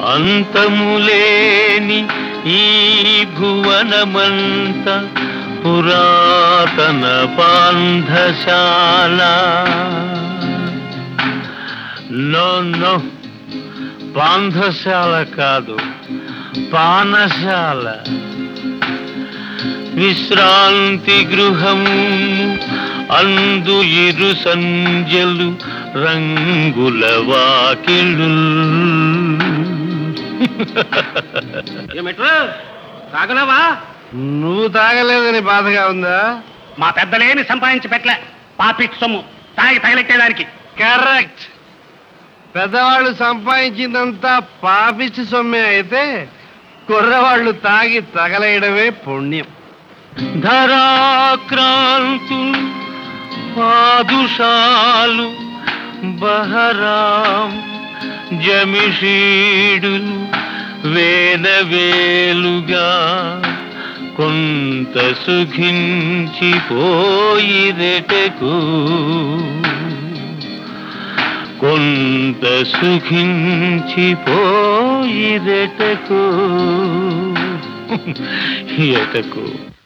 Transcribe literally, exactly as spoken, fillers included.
అంతములేని ఈ భువనమంత పురాతన పాంధశాల. No no, పాంధశాల కాదు, పానశాల. విశ్రాంతి గృహము, అందు ఇరు సంజలు, రంగుల వాకిళ్ళు. తాగలవా? నువ్వు తాగలేదని బాధగా ఉందా? మా పెద్దలేని సంపాదించి పెట్టలే, పాపిట్ సొమ్ము తాగి తగలెట్టేదానికి. కరెక్ట్. పెద్దవాళ్ళు సంపాదించిందంతా పాపిచ్చి సొమ్మే అయితే కుర్రవాళ్ళు తాగి తగలేయడమే పుణ్యం. ధరాక్రాంతులు, పాదుషాలు, బహరాం, జమిషీడులు వేలవేలుగా కొంత సుఖించిపోయిరెటకు, కొంత సుఖించిపోయిరెటకు, ఎటకు.